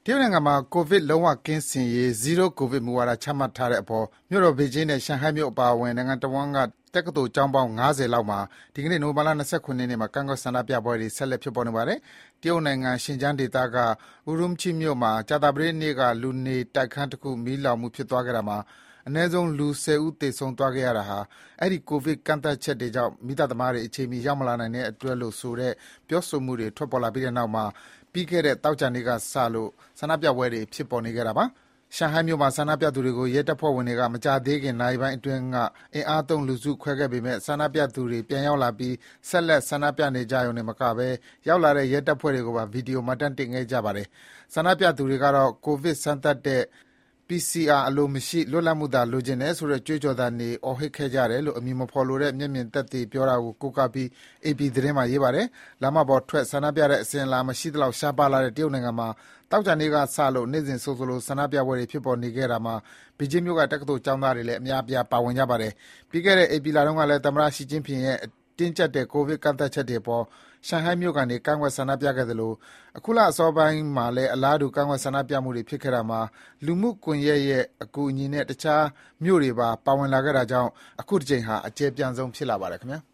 ရုတ်နိုင်ငံမှာကိုဗစ်လုံးဝကင်းစင်ရေး Zero COVID မူဝါဒချမှတ်ထားတဲ့အပေါ်မြို့တော်ဘေကျင်းနဲ့ရှန်ဟိုင်းမြို့အပါအဝင်နိုင်ငံတဝန်းကတက္ကသိုလ်ကျောင်းပေါင်း50လောက်မှာဒီကနေ့နိုဝင်ဘာလ29ရက်နေ့မှာကန့်ကွက်ဆန္ဒပြပွဲတွေဆက်လက်ဖြစ်ပေါ်နေပါတယ်။တရုတ်နိုင်ငံရှင်ကျန်းဒေသက Urumqi မြို့မှာကြာသပတေးနေ့ကလူနေတိုက်ခန်းတစ်ခုမီးလောင်မှုဖြစ်သွားခဲ့တာမှာအနည်းဆုံးလူ10ဦးသေဆုံးသွားခဲ့ရတာဟာအဲဒီကိုဗစ်ကန့်သတ်ချက်တွေကြောင့်မိသားသမားတွေအချိန်မီရောက်မလာနိုင်တဲ့အတွက်လို့ဆိုတဲ့ပြောဆိုမှုတွေထွက်ပေါ်လာပြီးတဲ့နောက်မှာပြီးခဲ့တဲ့သောကြာနေ့ကစလို့ဆန္ဒပြပွဲတွေဖြစ်ပေါ်နေခဲ့တာပါ။ရှန်ဟိုင်းမြို့မှာဆန္ဒပြသူတွေကိုရဲတပ်ဖွဲ့ဝင်တွေကမကြာသေးခင်နာရီပိုင်းအတွင်းကအင်အားသုံးလူစုခွဲခဲ့ပေမဲ့ဆန္ဒပြသူတွေပြန်ရောက်လာပြီးဆက်လက်ဆန္ဒပြနေကြရုံနဲ့မကဘဲရောက်လာတဲ့ရဲတပ်ဖွဲ့တွေကိုပါဗီဒီယိုမှတ်တမ်းတင်ခဲ့ကြပါတယ်။ဆန္ဒပြသူတွေကတော့ကိုဗစ်စမ်းသပ်တဲ့ PCR အလိုမရှိလွတ်လပ်မှုသာလိုချင်တယ်ဆိုတဲ့ကြွေးကြော်သံတွေအော်ဟစ်ခဲ့ကြတယ်လို့အမည်မဖော်လိုတဲ့မျက်မြင်သက်သေပြောတာကိုကိုးကားပြီး AP သတင်းမှာရေးပါတယ်။လမ်းမပေါ်ထွက်ဆန္ဒပြတဲ့အစဉ်အလာမရှိသလောက်ရှားပါးလာတဲ့တရုတ်နိုင်ငံမှာသောကြာနေ့ကစလို့နေ့စဉ်ဆိုသလိုဆန္ဒပြပွဲတွေဖြစ်ပေါ်နေခဲ့တာမှာဘေကျင်းမြို့ကတက္ကသိုလ်ကျောင်းသားတွေလည်းအများအပြားပါဝင်ကြပါတယ်။ပြီးခဲ့တဲ့ဧပြီလတုန်းကလည်းသမ္မတရှီကျင်းဖျင်ရဲ့တင်းကျပ်တဲ့ကိုဗစ်ကန့်သတ်ချက်တွေအပေါ်ရှန်ဟိုင်းမြို့ကနေကန့်ကွက်ဆန္ဒပြခဲ့သလိုအခုလအစောပိုင်းမှာလည်းအလားတူကန့်ကွက်ဆန္ဒပြမှုတွေဖြစ်ခဲ့တာမှာလူမှုကွန်ရက်ရဲ့အကူအညီနဲ့တခြားမြို့တွေပါပါဝင်လာခဲ့တာကြောင့်အခုတစ်ကြိမ်ဟာအကျယ်ပြန့်ဆုံးဖြစ်လာပါတယ်ခင်ဗျာ။